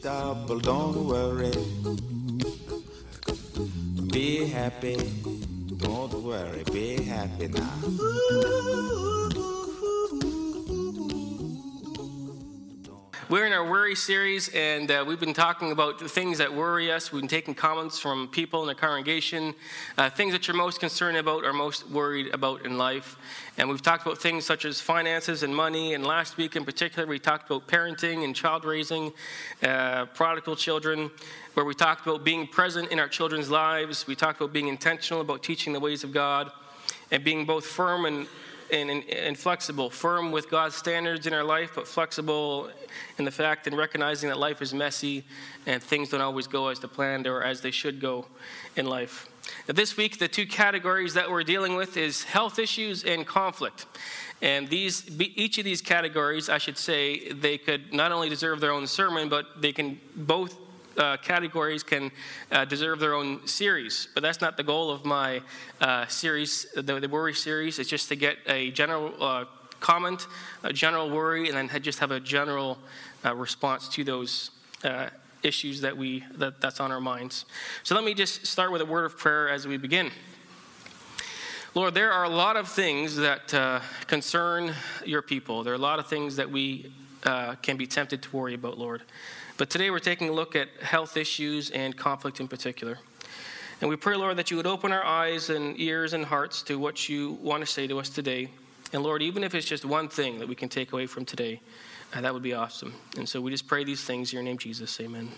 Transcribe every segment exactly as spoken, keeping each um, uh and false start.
double, don't worry. Be happy, don't worry, be happy now. We're in our worry series, and uh, we've been talking about the things that worry us. We've been taking comments from people in the congregation, uh, things that you're most concerned about or most worried about in life. And we've talked about things such as finances and money, and last week in particular we talked about parenting and child raising, uh, prodigal children, where we talked about being present in our children's lives. We talked about being intentional about teaching the ways of God, and being both firm and And, and, and flexible, firm with God's standards in our life, but flexible in the fact and recognizing that life is messy and things don't always go as planned or as they should go in life. Now, this week, the two categories that we're dealing with is health issues and conflict. And these, each of these categories, I should say, they could not only deserve their own sermon, but they can both Uh, categories can uh, deserve their own series, but that's not the goal of my uh, series, the, the worry series. It's just to get a general uh, comment, a general worry, and then just have a general uh, response to those uh, issues that we that, that's on our minds. So let me just start with a word of prayer as we begin. Lord, there are a lot of things that uh, concern your people. There are a lot of things that we uh, can be tempted to worry about, Lord. But today we're taking a look at health issues and conflict in particular. And we pray, Lord, that you would open our eyes and ears and hearts to what you want to say to us today. And Lord, even if it's just one thing that we can take away from today, uh, that would be awesome. And so we just pray these things in your name, Jesus. Amen.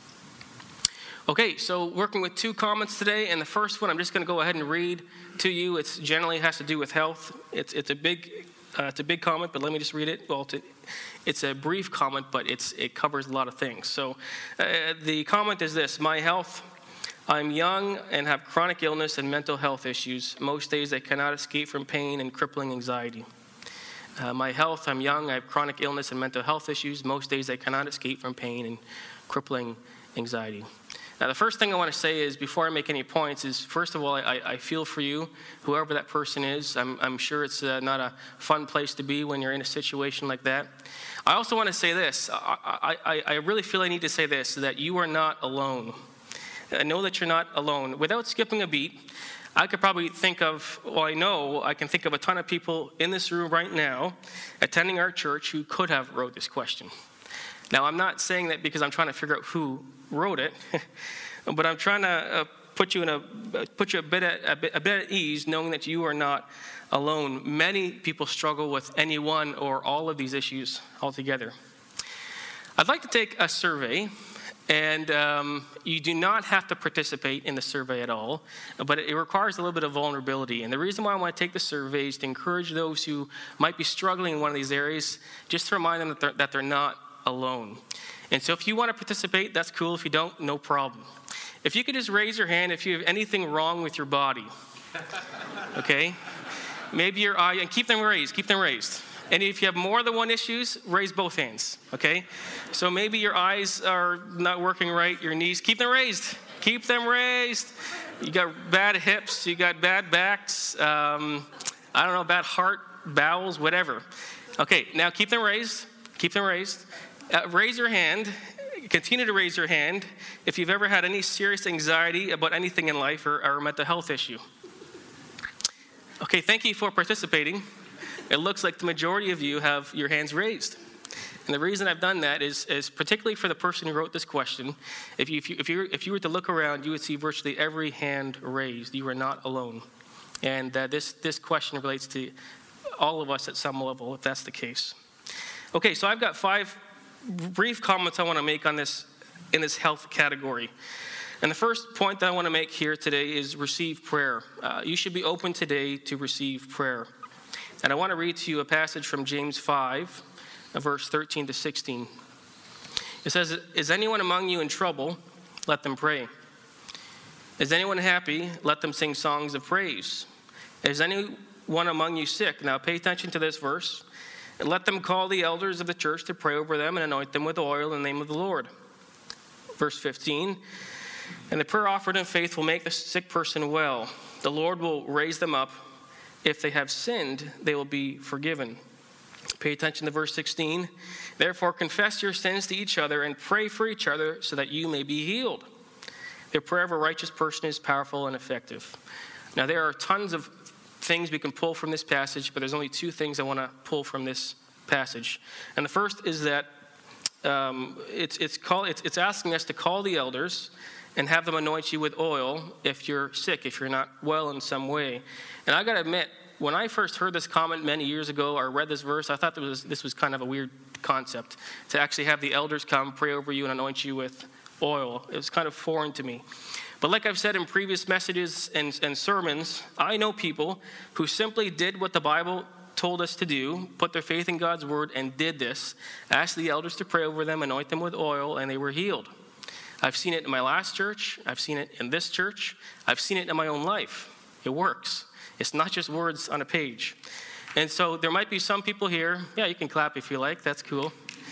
Okay, so working with two comments today, and the first one I'm just going to go ahead and read to you. It generally has to do with health. It's it's a big uh, it's a big comment, but let me just read it. Well, to, it's a brief comment, but it's it covers a lot of things. So uh, the comment is this: my health. I'm young and have chronic illness and mental health issues. Most days I cannot escape from pain and crippling anxiety. Uh, my health, I'm young, I have chronic illness and mental health issues. Most days I cannot escape from pain and crippling anxiety. Now, the first thing I want to say is, before I make any points, is first of all, I, I feel for you, whoever that person is. I'm, I'm sure it's uh, not a fun place to be when you're in a situation like that. I also want to say this. I, I, I really feel I need to say this, that you are not alone. I know that you're not alone. Without skipping a beat, I could probably think of, well, I know I can think of a ton of people in this room right now attending our church who could have wrote this question. Now, I'm not saying that because I'm trying to figure out who wrote it, but I'm trying to uh, put you in a put you a bit, at, a bit a bit at ease, knowing that you are not alone. Many people struggle with any one or all of these issues altogether. I'd like to take a survey. And um, you do not have to participate in the survey at all, but it requires a little bit of vulnerability. And the reason why I want to take the survey is to encourage those who might be struggling in one of these areas, just to remind them that they're, that they're not alone. And so if you want to participate, that's cool. If you don't, no problem. If you could just raise your hand if you have anything wrong with your body. Okay? Maybe your eye, and keep them raised, keep them raised. And if you have more than one issues, raise both hands, okay? So maybe your eyes are not working right, your knees, keep them raised. Keep them raised. You got bad hips, you got bad backs, um, I don't know, bad heart, bowels, whatever. Okay, now keep them raised, keep them raised. Uh, raise your hand, continue to raise your hand if you've ever had any serious anxiety about anything in life or, or a mental health issue. Okay, thank you for participating. It looks like the majority of you have your hands raised. And the reason I've done that is, is particularly for the person who wrote this question. If you, if, you, if, you, if you were to look around, you would see virtually every hand raised. You are not alone. And uh, this, this question relates to all of us at some level, if that's the case. Okay, so I've got five brief comments I want to make on this in this health category. And the first point that I want to make here today is receive prayer. Uh, you should be open today to receive prayer. And I want to read to you a passage from James five, verse thirteen to sixteen. It says, "Is anyone among you in trouble? Let them pray. Is anyone happy? Let them sing songs of praise. Is anyone among you sick?" Now pay attention to this verse. "And let them call the elders of the church to pray over them and anoint them with oil in the name of the Lord." Verse fifteen, "And the prayer offered in faith will make the sick person well. The Lord will raise them up. If they have sinned, they will be forgiven." Pay attention to verse sixteen. Therefore, confess your sins to each other and pray for each other so that you may be healed. The prayer of a righteous person is powerful and effective. Now, there are tons of things we can pull from this passage, but there's only two things I want to pull from this passage. And the first is that um, it's it's, call, it's it's asking us to call the elders and have them anoint you with oil if you're sick, if you're not well in some way. And I got to admit, when I first heard this comment many years ago or read this verse, I thought that was, this was kind of a weird concept, to actually have the elders come, pray over you, and anoint you with oil. It was kind of foreign to me. But like I've said in previous messages and, and sermons, I know people who simply did what the Bible told us to do, put their faith in God's word, and did this, asked the elders to pray over them, anoint them with oil, and they were healed. I've seen it in my last church. I've seen it in this church. I've seen it in my own life. It works. It's not just words on a page. And so there might be some people here. Yeah, you can clap if you like. That's cool.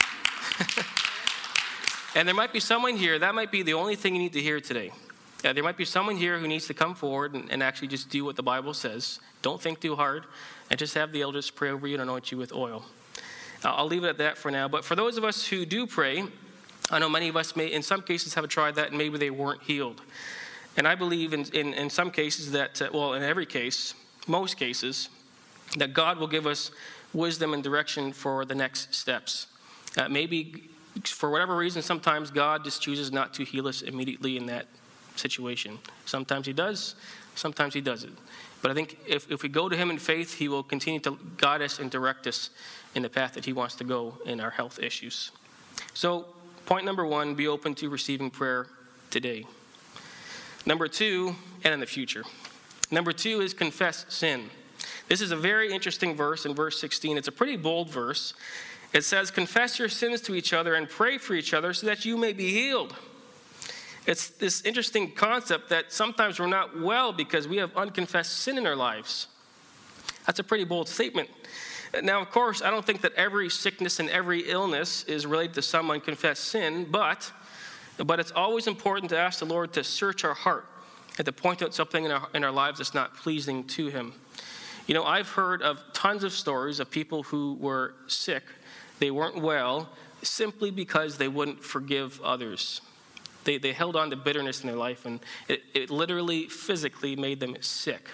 And there might be someone here. That might be the only thing you need to hear today. Uh, there might be someone here who needs to come forward and, and actually just do what the Bible says. Don't think too hard. And just have the elders pray over you and anoint you with oil. Uh, I'll leave it at that for now. But for those of us who do pray, I know many of us may, in some cases, have tried that and maybe they weren't healed. And I believe in, in, in some cases that, uh, well, in every case, most cases, that God will give us wisdom and direction for the next steps. Uh, maybe for whatever reason, sometimes God just chooses not to heal us immediately in that situation. Sometimes he does, sometimes he doesn't. But I think if, if we go to him in faith, he will continue to guide us and direct us in the path that he wants to go in our health issues. So, point number one, be open to receiving prayer today. Number two, and in the future. Number two is confess sin. This is a very interesting verse in verse sixteen. It's a pretty bold verse. It says, confess your sins to each other and pray for each other so that you may be healed. It's this interesting concept that sometimes we're not well because we have unconfessed sin in our lives. That's a pretty bold statement. Now, of course, I don't think that every sickness and every illness is related to some unconfessed sin, but, but it's always important to ask the Lord to search our heart and to point out something in our, in our lives that's not pleasing to him. You know, I've heard of tons of stories of people who were sick. They weren't well simply because they wouldn't forgive others. They, they held on to bitterness in their life, and it, it literally, physically made them sick.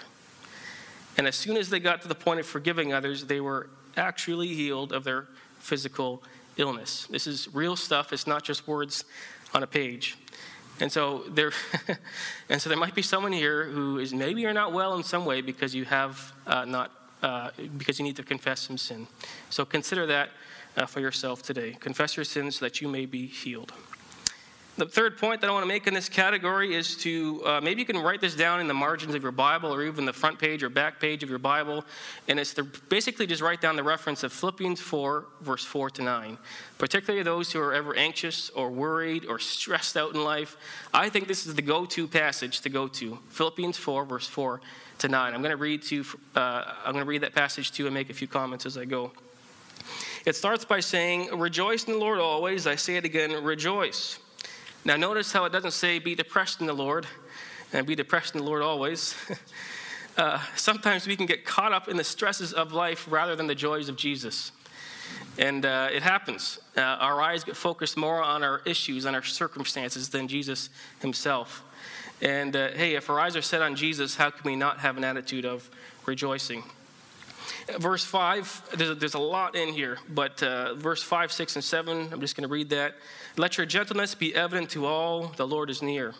And as soon as they got to the point of forgiving others, they were actually healed of their physical illness. This is real stuff. It's not just words on a page. And so there, and so there might be someone here who is maybe you're not well in some way because you have uh, not uh, because you need to confess some sin. So consider that uh, for yourself today. Confess your sins so that you may be healed. The third point that I want to make in this category is to, uh, maybe you can write this down in the margins of your Bible or even the front page or back page of your Bible, and it's to basically just write down the reference of Philippians four, verse four to nine. Particularly those who are ever anxious or worried or stressed out in life, I think this is the go-to passage to go to. Philippians four, verse four to nine. I'm going to read to, uh, I'm going to read that passage too and make a few comments as I go. It starts by saying, "Rejoice in the Lord always. I say it again, rejoice." Now notice how it doesn't say be depressed in the Lord and be depressed in the Lord always. uh, sometimes we can get caught up in the stresses of life rather than the joys of Jesus. And uh, it happens. Uh, our eyes get focused more on our issues, on our circumstances than Jesus himself. And uh, hey, if our eyes are set on Jesus, how can we not have an attitude of rejoicing? Verse five, there's a, there's a lot in here, but uh, verse five, six, and seven, I'm just going to read that. "Let your gentleness be evident to all, the Lord is near.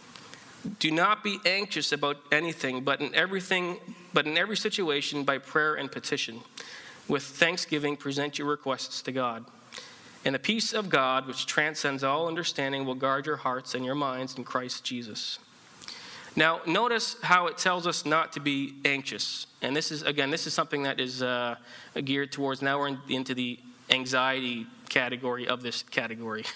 Do not be anxious about anything, but in everything, but in every situation, by prayer and petition, with thanksgiving, present your requests to God. And the peace of God, which transcends all understanding, will guard your hearts and your minds in Christ Jesus." Now, notice how it tells us not to be anxious. And this is, again, this is something that is uh, geared towards, now we're in, into the anxiety category of this category.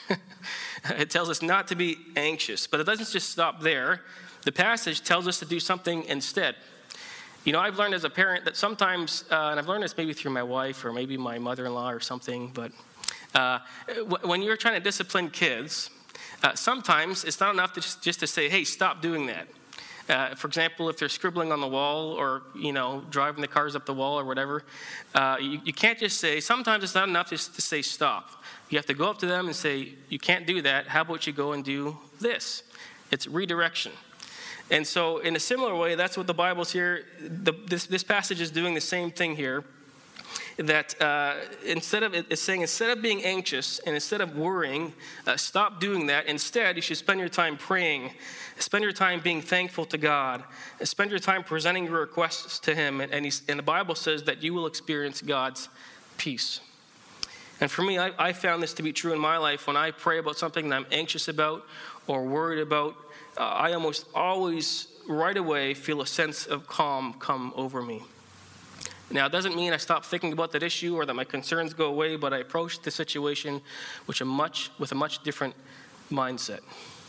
It tells us not to be anxious, but it doesn't just stop there. The passage tells us to do something instead. You know, I've learned as a parent that sometimes, uh, and I've learned this maybe through my wife or maybe my mother-in-law or something, but uh, w- when you're trying to discipline kids, uh, sometimes it's not enough to just, just to say, hey, stop doing that. Uh, for example, if they're scribbling on the wall or, you know, driving the cars up the wall or whatever, uh, you, you can't just say, sometimes it's not enough just to say stop. You have to go up to them and say, you can't do that. How about you go and do this? It's redirection. And so in a similar way, that's what the Bible's here. The, this, this passage is doing the same thing here. That uh, instead of, it's saying instead of being anxious and instead of worrying, uh, stop doing that. Instead, you should spend your time praying. Spend your time being thankful to God. Spend your time presenting your requests to Him. And, and, he's, and the Bible says that you will experience God's peace. And for me, I, I found this to be true in my life. When I pray about something that I'm anxious about or worried about, uh, I almost always right away feel a sense of calm come over me. Now, it doesn't mean I stop thinking about that issue or that my concerns go away, but I approach the situation with a much, with a much different mindset.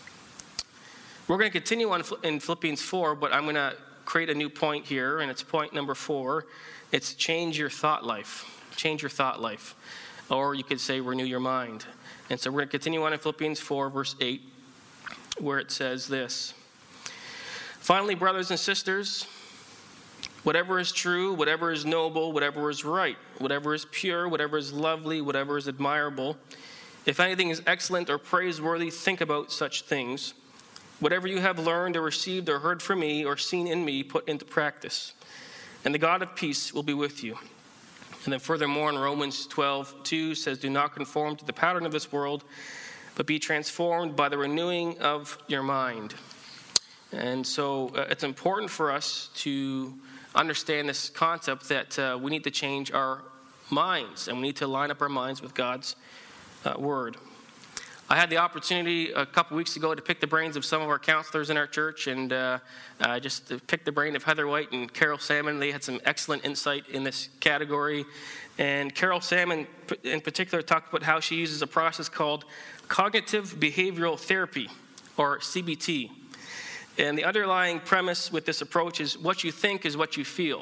We're going to continue on in Philippians four, but I'm going to create a new point here, and it's point number four. It's change your thought life. Change your thought life. Or you could say renew your mind. And so we're going to continue on in Philippians four, verse eight, where it says this. Finally, brothers and sisters, whatever is true, whatever is noble, whatever is right, whatever is pure, whatever is lovely, whatever is admirable, if anything is excellent or praiseworthy, think about such things. Whatever you have learned or received or heard from me or seen in me, put into practice. And the God of peace will be with you. And then furthermore in Romans twelve two says, do not conform to the pattern of this world, but be transformed by the renewing of your mind. And so uh, it's important for us to understand this concept that uh, we need to change our minds, and we need to line up our minds with God's uh, word. I had the opportunity a couple weeks ago to pick the brains of some of our counselors in our church, and uh, uh, just to pick the brain of Heather White and Carol Salmon. They had some excellent insight in this category. And Carol Salmon in particular talked about how she uses a process called cognitive behavioral therapy, or C B T. And the underlying premise with this approach is what you think is what you feel.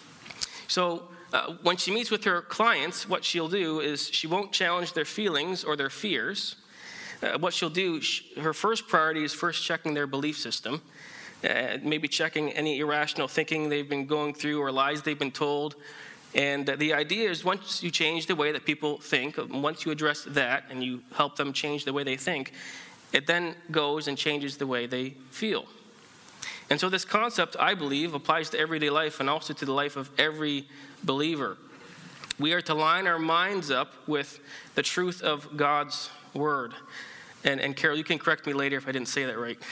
So uh, when she meets with her clients, what she'll do is she won't challenge their feelings or their fears. Uh, what she'll do, she, her first priority is first checking their belief system, uh, maybe checking any irrational thinking they've been going through or lies they've been told. And uh, the idea is once you change the way that people think, once you address that and you help them change the way they think, it then goes and changes the way they feel. And so this concept, I believe, applies to everyday life and also to the life of every believer. We are to line our minds up with the truth of God's word. And, and Carol, you can correct me later if I didn't say that right.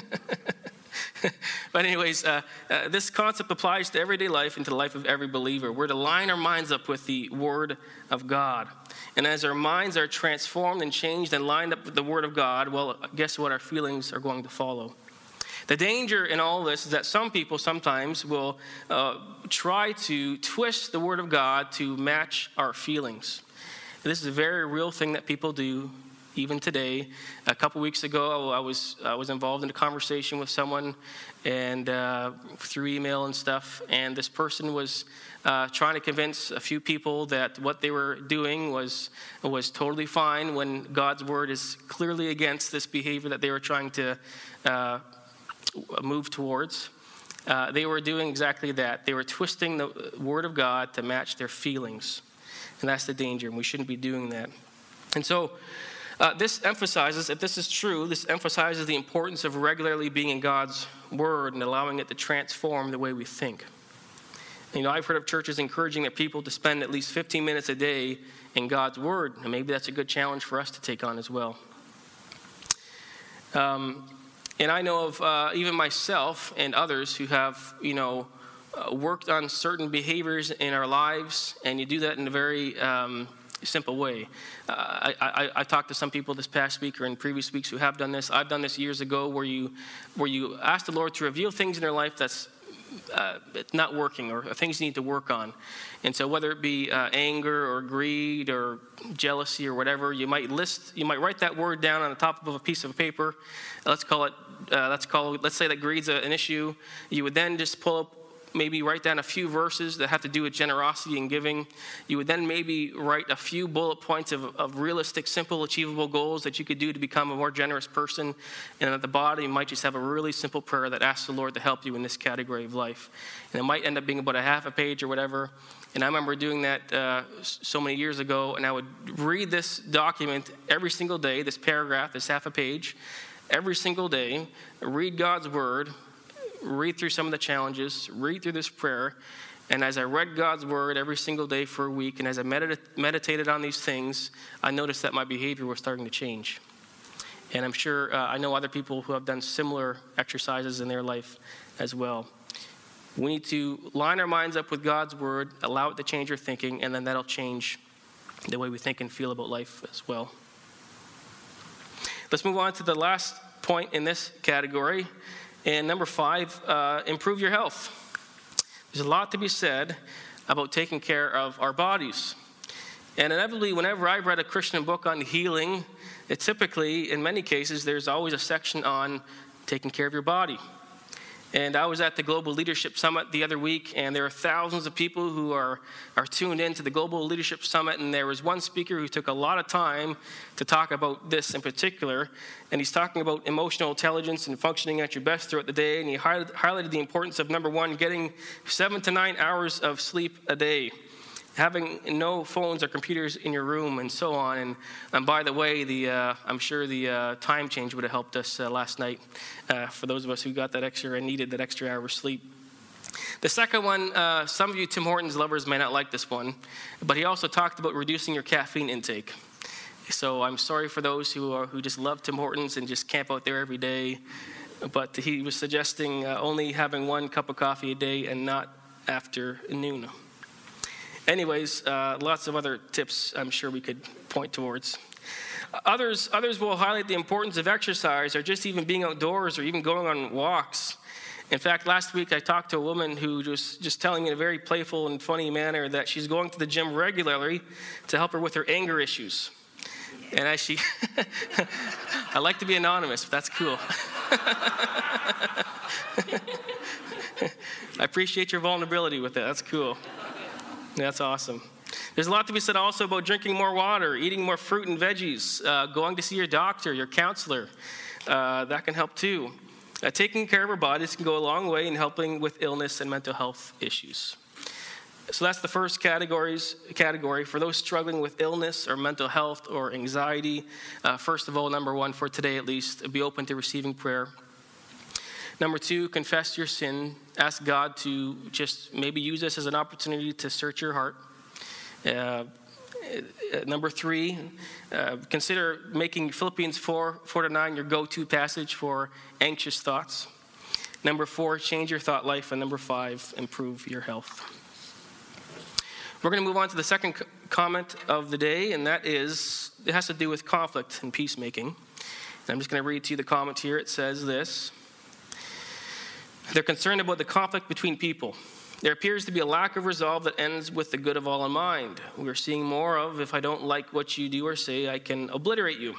But anyways, uh, uh, this concept applies to everyday life and to the life of every believer. We're to line our minds up with the Word of God. And as our minds are transformed and changed and lined up with the Word of God, well, guess what? Our feelings are going to follow. The danger in all this is that some people sometimes will uh, try to twist the Word of God to match our feelings. This is a very real thing that people do even today. A couple weeks ago, I was I was involved in a conversation with someone, and uh, through email and stuff. And this person was uh, trying to convince a few people that what they were doing was was totally fine, when God's word is clearly against this behavior that they were trying to uh, move towards. Uh, they were doing exactly that. They were twisting the word of God to match their feelings, and that's the danger. And we shouldn't be doing that. And so. Uh, this emphasizes, if this is true, this emphasizes the importance of regularly being in God's word and allowing it to transform the way we think. You know, I've heard of churches encouraging their people to spend at least fifteen minutes a day in God's word, and maybe that's a good challenge for us to take on as well. Um, and I know of uh, even myself and others who have, you know, uh, worked on certain behaviors in our lives, and you do that in a very um, simple way. Uh, I, I, I talked to some people this past week or in previous weeks who have done this. I've done this years ago, where you where you ask the Lord to reveal things in their life that's uh, not working, or things you need to work on. And so whether it be uh, anger or greed or jealousy or whatever, you might list, you might write that word down on the top of a piece of paper. Let's call it, uh, let's call it, let's say that greed's a, an issue. You would then just pull up maybe write down a few verses that have to do with generosity and giving. You would then maybe write a few bullet points of, of realistic, simple, achievable goals that you could do to become a more generous person. And at the bottom, you might just have a really simple prayer that asks the Lord to help you in this category of life. And it might end up being about a half a page or whatever. And I remember doing that uh, so many years ago, and I would read this document every single day, this paragraph, this half a page, every single day, read God's word, read through some of the challenges, read through this prayer, and as I read God's word every single day for a week, and as I medita- meditated on these things, I noticed that my behavior was starting to change. And I'm sure uh, I know other people who have done similar exercises in their life as well. We need to line our minds up with God's word, allow it to change our thinking, and then that'll change the way we think and feel about life as well. Let's move on to the last point in this category. And number five, uh, improve your health. There's a lot to be said about taking care of our bodies. And inevitably, whenever I've read a Christian book on healing, it typically, in many cases, there's always a section on taking care of your body. And I was at the Global Leadership Summit the other week, and there are thousands of people who are, are tuned into the Global Leadership Summit, and there was one speaker who took a lot of time to talk about this in particular, and he's talking about emotional intelligence and functioning at your best throughout the day, and he highlighted, highlighted the importance of, number one, getting seven to nine hours of sleep a day, having no phones or computers in your room, and so on. And, and by the way, the uh, I'm sure the uh, time change would have helped us uh, last night uh, for those of us who got that extra and needed that extra hour of sleep. The second one, uh, some of you Tim Hortons lovers may not like this one, but he also talked about reducing your caffeine intake. So I'm sorry for those who are, who just love Tim Hortons and just camp out there every day, but he was suggesting uh, only having one cup of coffee a day and not after noon. Anyways, uh, lots of other tips I'm sure we could point towards. Others, others will highlight the importance of exercise or just even being outdoors or even going on walks. In fact, last week I talked to a woman who was just telling me in a very playful and funny manner that she's going to the gym regularly to help her with her anger issues. And as she, I like to be anonymous, but that's cool. I appreciate your vulnerability with that. That's cool. That's awesome. There's a lot to be said also about drinking more water, eating more fruit and veggies, uh, going to see your doctor, your counselor. Uh, that can help too. Uh, taking care of our bodies can go a long way in helping with illness and mental health issues. So that's the first categories, category. For those struggling with illness or mental health or anxiety, uh, first of all, number one, for today at least, be open to receiving prayer. Number two, confess your sin. Ask God to just maybe use this as an opportunity to search your heart. Uh, number three, uh, consider making Philippians four, four to nine your go-to passage for anxious thoughts. Number four, change your thought life. And number five, improve your health. We're going to move on to the second c- comment of the day, and that is, it has to do with conflict and peacemaking. And I'm just going to read to you the comment here. It says this. They're concerned about the conflict between people. There appears to be a lack of resolve that ends with the good of all in mind. We're seeing more of, if I don't like what you do or say, I can obliterate you.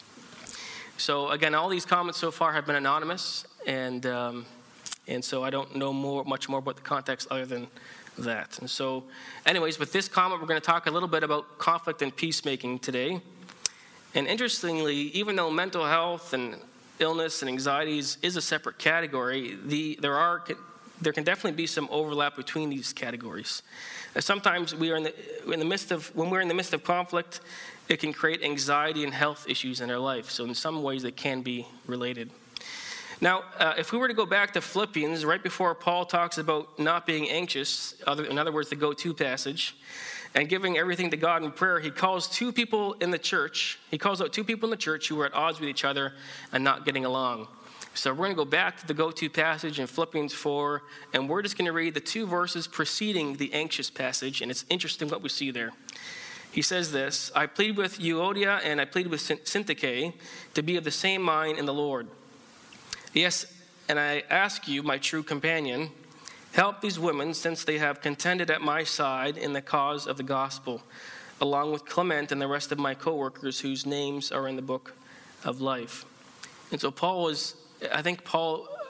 So again, all these comments so far have been anonymous, and um, and so I don't know more, much more about the context other than that. And so anyways, with this comment, we're going to talk a little bit about conflict and peacemaking today. And interestingly, even though mental health and illness and anxieties is a separate category, the there are there can definitely be some overlap between these categories. Uh, sometimes we are in the in the midst of when we're in the midst of conflict, it can create anxiety and health issues in our life. So in some ways, they can be related. Now, uh, if we were to go back to Philippians, right before Paul talks about not being anxious, other, in other words, the go-to passage, and giving everything to God in prayer, he calls two people in the church, he calls out two people in the church who were at odds with each other and not getting along. So we're going to go back to the go-to passage in Philippians four, and we're just going to read the two verses preceding the anxious passage, and it's interesting what we see there. He says this, I plead with Euodia and I plead with Syntyche to be of the same mind in the Lord. Yes, and I ask you, my true companion, help these women since they have contended at my side in the cause of the gospel, along with Clement and the rest of my co-workers whose names are in the book of life. And so Paul was, I think Paul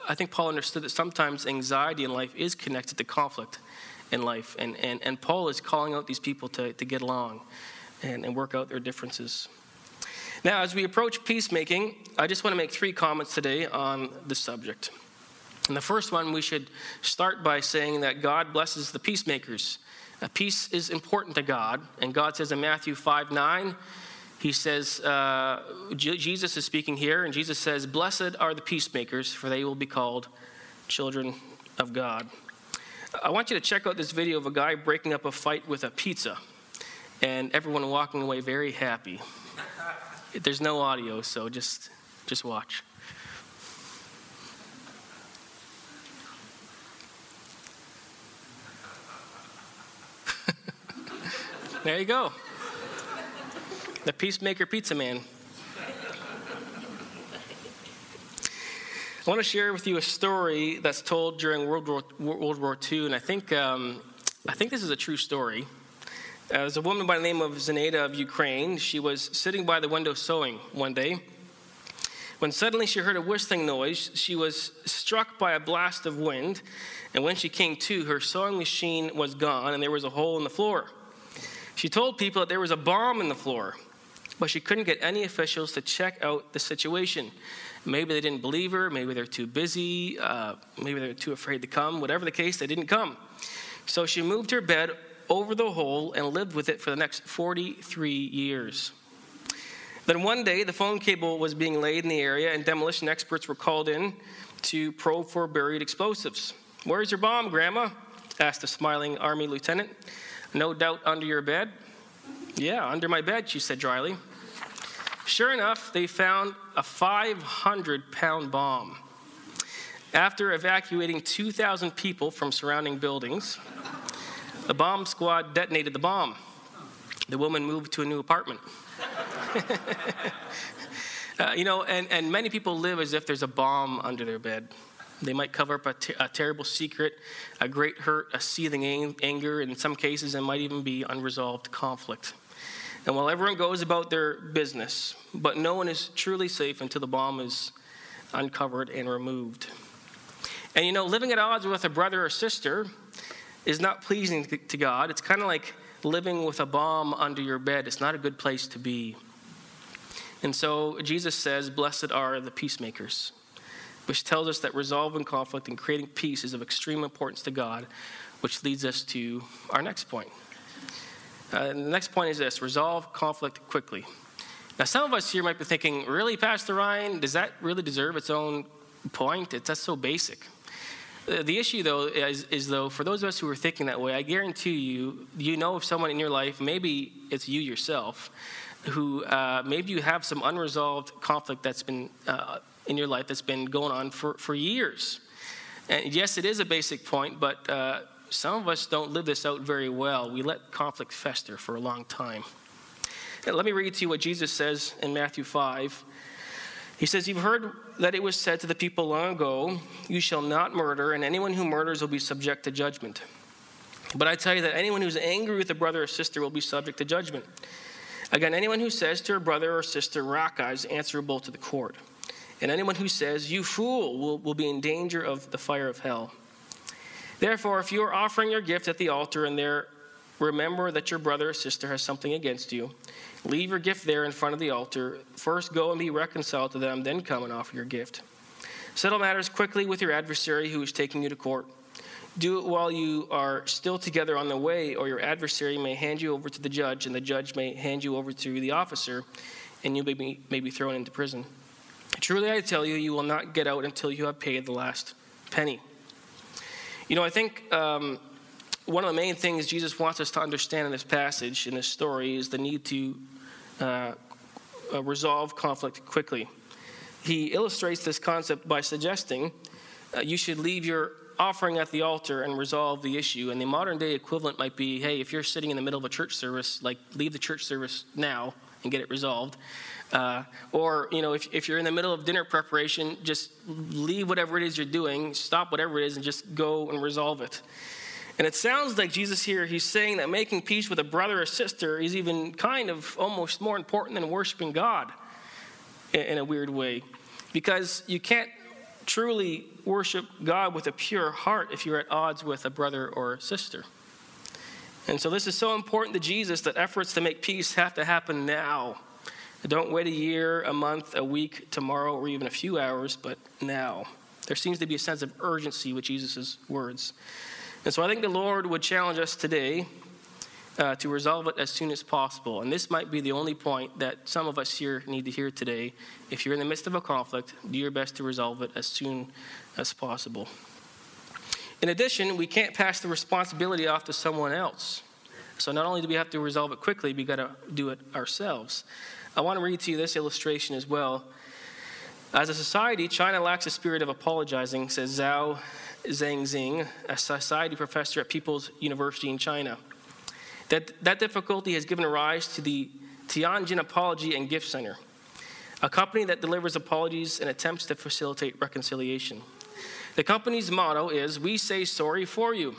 I think Paul understood that sometimes anxiety in life is connected to conflict in life. And, and, and Paul is calling out these people to, to get along and, and work out their differences. Now, as we approach peacemaking, I just want to make three comments today on the subject. And the first one, we should start by saying that God blesses the peacemakers. Uh, peace is important to God. And God says in Matthew five nine, he says, uh, J- Jesus is speaking here, and Jesus says, "Blessed are the peacemakers, for they will be called children of God." I want you to check out this video of a guy breaking up a fight with a pizza, and everyone walking away very happy. There's no audio, so just just watch. There you go. The Peacemaker Pizza Man. I want to share with you a story that's told during World War World War Two, and I think um, I think this is a true story. Uh, there's a woman by the name of Zenaida of Ukraine. She was sitting by the window sewing one day when suddenly she heard a whistling noise. She was struck by a blast of wind, and when she came to, her sewing machine was gone, and there was a hole in the floor. She told people that there was a bomb in the floor, but she couldn't get any officials to check out the situation. Maybe they didn't believe her, maybe they're too busy, uh, maybe they're too afraid to come. Whatever the case, they didn't come. So she moved her bed over the hole and lived with it for the next forty-three years. Then one day, the phone cable was being laid in the area, and demolition experts were called in to probe for buried explosives. "Where's your bomb, Grandma?" asked a smiling Army lieutenant. "No doubt under your bed." "Yeah, under my bed," she said dryly. Sure enough, they found a five hundred pound bomb. After evacuating two thousand people from surrounding buildings, the bomb squad detonated the bomb. The woman moved to a new apartment. uh, you know, and, and many people live as if there's a bomb under their bed. They might cover up a, ter- a terrible secret, a great hurt, a seething ang- anger. In some cases, it might even be unresolved conflict. And while everyone goes about their business, but no one is truly safe until the bomb is uncovered and removed. And you know, living at odds with a brother or sister is not pleasing to God. It's kind of like living with a bomb under your bed. It's not a good place to be. And so Jesus says, "Blessed are the peacemakers," which tells us that resolving conflict and creating peace is of extreme importance to God, which leads us to our next point. Uh, the next point is this: resolve conflict quickly. Now, some of us here might be thinking, really, Pastor Ryan, does that really deserve its own point? It's, that's so basic. Uh, the issue, though, is, is, though, for those of us who are thinking that way, I guarantee you, you know of someone in your life, maybe it's you yourself, who uh, maybe you have some unresolved conflict that's been uh, in your life that's been going on for, for years. And yes, it is a basic point, but uh, some of us don't live this out very well. We let conflict fester for a long time. And let me read to you what Jesus says in Matthew five. He says, "You've heard that it was said to the people long ago, 'You shall not murder, and anyone who murders will be subject to judgment.' But I tell you that anyone who's angry with a brother or sister will be subject to judgment. Again, anyone who says to a brother or sister, 'Raca,' is answerable to the court. And anyone who says, 'You fool,' will, will be in danger of the fire of hell. Therefore, if you are offering your gift at the altar and there remember that your brother or sister has something against you, leave your gift there in front of the altar. First go and be reconciled to them, then come and offer your gift. Settle matters quickly with your adversary who is taking you to court. Do it while you are still together on the way, or your adversary may hand you over to the judge, and the judge may hand you over to the officer, and you may be, may be thrown into prison. Truly, I tell you, you will not get out until you have paid the last penny." You know, I think um, one of the main things Jesus wants us to understand in this passage, in this story, is the need to uh, uh, resolve conflict quickly. He illustrates this concept by suggesting uh, you should leave your offering at the altar and resolve the issue. And the modern day equivalent might be, hey, if you're sitting in the middle of a church service, like leave the church service now and get it resolved. Uh, or, you know, if, if you're in the middle of dinner preparation, just leave whatever it is you're doing, stop whatever it is, and just go and resolve it. And it sounds like Jesus here, he's saying that making peace with a brother or sister is even kind of almost more important than worshiping God in, in a weird way. Because you can't truly worship God with a pure heart if you're at odds with a brother or sister. And so this is so important to Jesus that efforts to make peace have to happen now. Don't wait a year, a month, a week, tomorrow, or even a few hours, but now. There seems to be a sense of urgency with Jesus' words. And so I think the Lord would challenge us today uh, to resolve it as soon as possible. And this might be the only point that some of us here need to hear today. If you're in the midst of a conflict, do your best to resolve it as soon as possible. In addition, we can't pass the responsibility off to someone else. So not only do we have to resolve it quickly, we got to do it ourselves. I want to read to you this illustration as well. As a society, China lacks a spirit of apologizing, says Zhao Zhangxing, a society professor at People's University in China. That, that difficulty has given rise to the Tianjin Apology and Gift Center, a company that delivers apologies and attempts to facilitate reconciliation. The company's motto is, "We say sorry for you."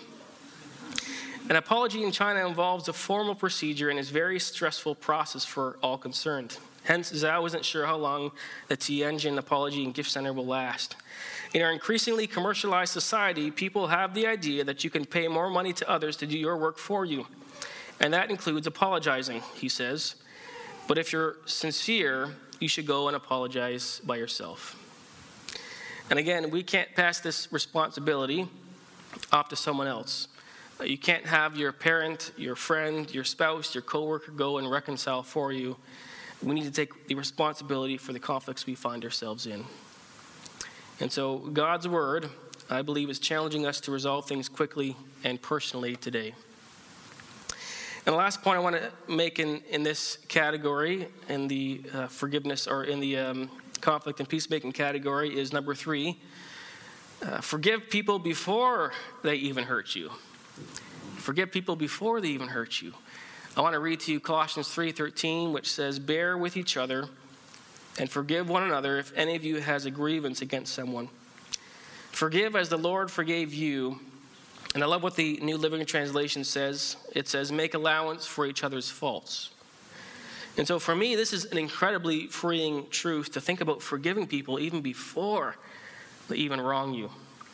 An apology in China involves a formal procedure and is a very stressful process for all concerned. Hence, Zhao isn't sure how long the Tianjin Apology and Gift Center will last. In our increasingly commercialized society, people have the idea that you can pay more money to others to do your work for you. And that includes apologizing, he says. But if you're sincere, you should go and apologize by yourself. And again, we can't pass this responsibility off to someone else. You can't have your parent, your friend, your spouse, your coworker go and reconcile for you. We need to take the responsibility for the conflicts we find ourselves in. And so God's word, I believe, is challenging us to resolve things quickly and personally today. And the last point I want to make in, in this category, in the uh, forgiveness or in the um, conflict and peacemaking category, is number three. Uh, forgive people before they even hurt you. Forgive people before they even hurt you. I want to read to you Colossians three thirteen, which says, "Bear with each other and forgive one another if any of you has a grievance against someone. Forgive as the Lord forgave you." And I love what the New Living Translation says. It says, "Make allowance for each other's faults." And so for me, this is an incredibly freeing truth to think about forgiving people even before they even wrong you.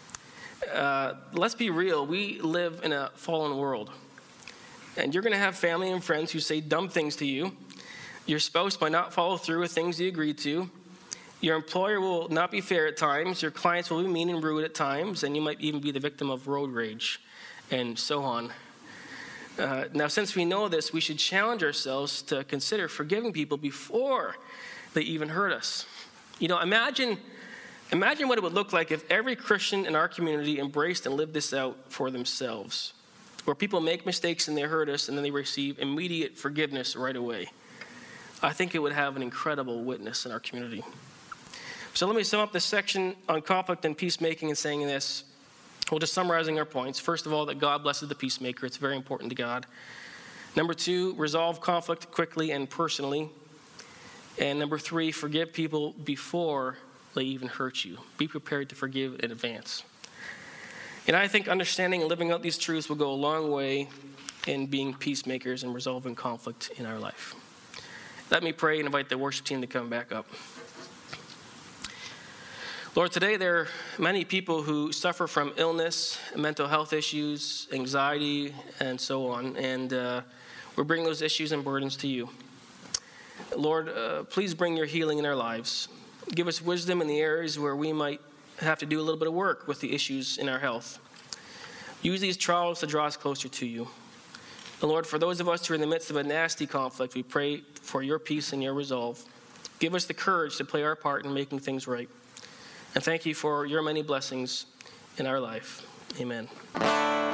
Uh, let's be real. We live in a fallen world. And you're going to have family and friends who say dumb things to you. Your spouse might not follow through with things you agreed to. Your employer will not be fair at times. Your clients will be mean and rude at times. And you might even be the victim of road rage and so on. Uh, now, since we know this, we should challenge ourselves to consider forgiving people before they even hurt us. You know, imagine... Imagine what it would look like if every Christian in our community embraced and lived this out for themselves, where people make mistakes and they hurt us and then they receive immediate forgiveness right away. I think it would have an incredible witness in our community. So let me sum up this section on conflict and peacemaking and saying this. Well, just summarizing our points. First of all, that God blesses the peacemaker. It's very important to God. Number two, resolve conflict quickly and personally. And number three, forgive people before they even hurt you. Be prepared to forgive in advance. And I think understanding and living out these truths will go a long way in being peacemakers and resolving conflict in our life. Let me pray and invite the worship team to come back up. Lord, today there are many people who suffer from illness, mental health issues, anxiety, and so on. And uh, we bring those issues and burdens to you. Lord, uh, please bring your healing in our lives. Give us wisdom in the areas where we might have to do a little bit of work with the issues in our health. Use these trials to draw us closer to you. And Lord, for those of us who are in the midst of a nasty conflict, we pray for your peace and your resolve. Give us the courage to play our part in making things right. And thank you for your many blessings in our life. Amen.